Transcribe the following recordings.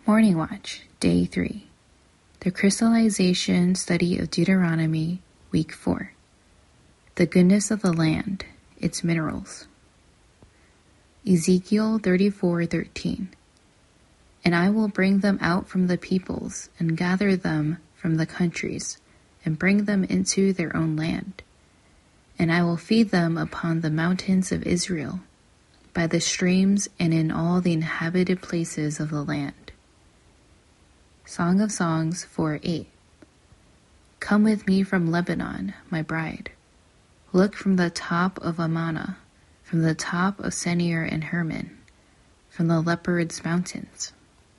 Morning Watch, Day 3. The Crystallization Study of Deuteronomy, Week 4. The Goodness of the Land, Its Minerals. Ezekiel 34:13. And I will bring them out from the peoples, and gather them from the countries, and bring them into their own land. And I will feed them upon the mountains of Israel, by the streams, and in all the inhabited places of the land. Song of Songs 4:8. Come with me from Lebanon, my bride. Look from the top of Amana, from the top of Senir and Hermon, from the leopard's mountains.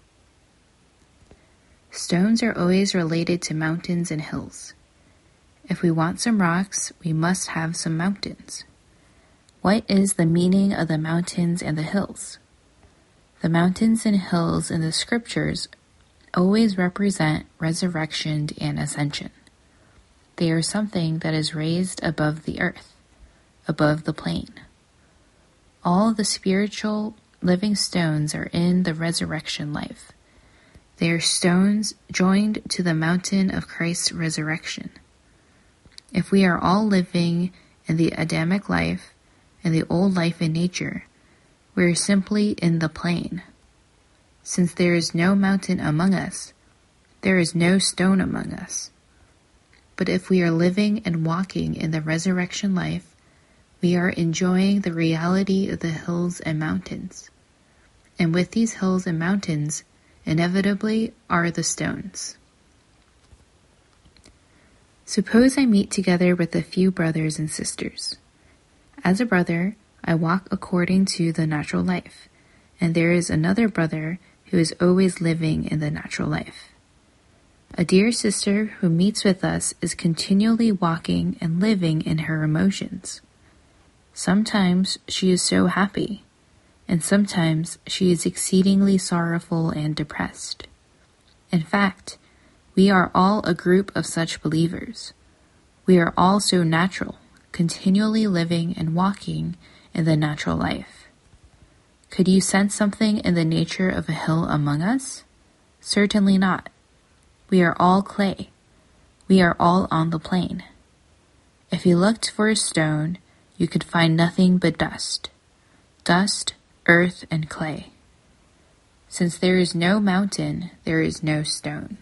Stones are always related to mountains and hills. If we want some rocks, we must have some mountains. What is the meaning of the mountains and the hills? The mountains and hills in the scriptures always represent resurrection and ascension. They are something that is raised above the earth, above the plane. All the spiritual living stones are in the resurrection life. They are stones joined to the mountain of Christ's resurrection. If we are all living in the Adamic life and the old life in nature, we are simply in the plane. Since there is no mountain among us, there is no stone among us. But if we are living and walking in the resurrection life, we are enjoying the reality of the hills and mountains. And with these hills and mountains, inevitably are the stones. Suppose I meet together with a few brothers and sisters. As a brother, I walk according to the natural life, and there is another brother who is always living in the natural life. A dear sister who meets with us is continually walking and living in her emotions. Sometimes she is so happy, and sometimes she is exceedingly sorrowful and depressed. In fact, we are all a group of such believers. We are all so natural, continually living and walking in the natural life. Could you sense something in the nature of a hill among us? Certainly not. We are all clay. We are all on the plane. If you looked for a stone, you could find nothing but dust. Dust, earth, and clay. Since there is no mountain, there is no stone.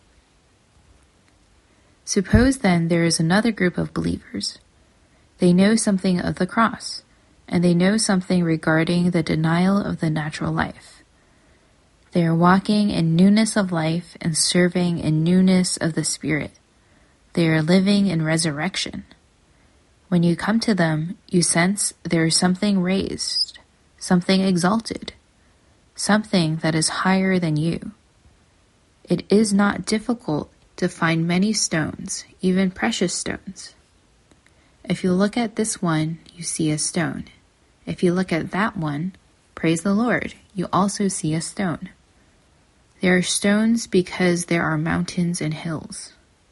Suppose then there is another group of believers. They know something of the cross, and they know something regarding the denial of the natural life. They are walking in newness of life and serving in newness of the Spirit. They are living in resurrection. When you come to them, you sense there is something raised, something exalted, something that is higher than you. It is not difficult to find many stones, even precious stones. If you look at this one, you see a stone. If you look at that one, praise the Lord, you also see a stone. There are stones because there are mountains and hills.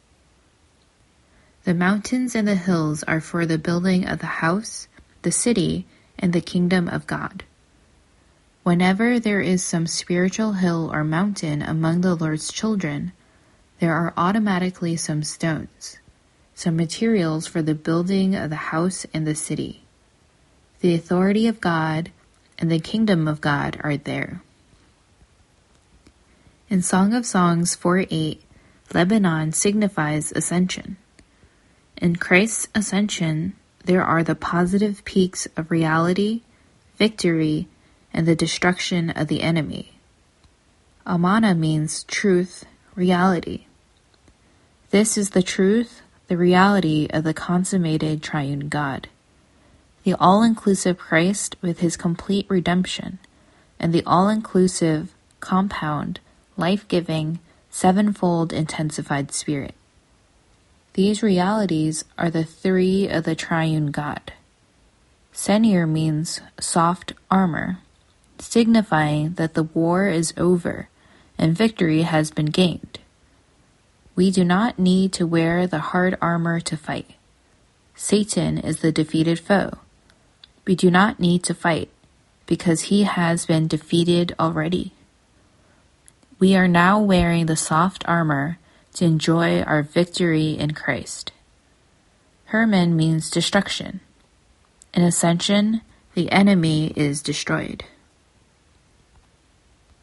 The mountains and the hills are for the building of the house, the city, and the kingdom of God. Whenever there is some spiritual hill or mountain among the Lord's children, there are automatically some stones, some materials for the building of the house and the city. The authority of God and the kingdom of God are there. In Song of Songs 4:8, Lebanon signifies ascension. In Christ's ascension, there are the positive peaks of reality, victory, and the destruction of the enemy. Amana means truth, reality. This is the truth, the reality of the consummated triune God. The all-inclusive Christ with his complete redemption, and the all-inclusive, compound, life-giving, sevenfold intensified Spirit. These realities are the three of the triune God. Senir means soft armor, signifying that the war is over and victory has been gained. We do not need to wear the hard armor to fight. Satan is the defeated foe. We do not need to fight, because he has been defeated already. We are now wearing the soft armor to enjoy our victory in Christ. Herman means destruction. In Ascension, the enemy is destroyed.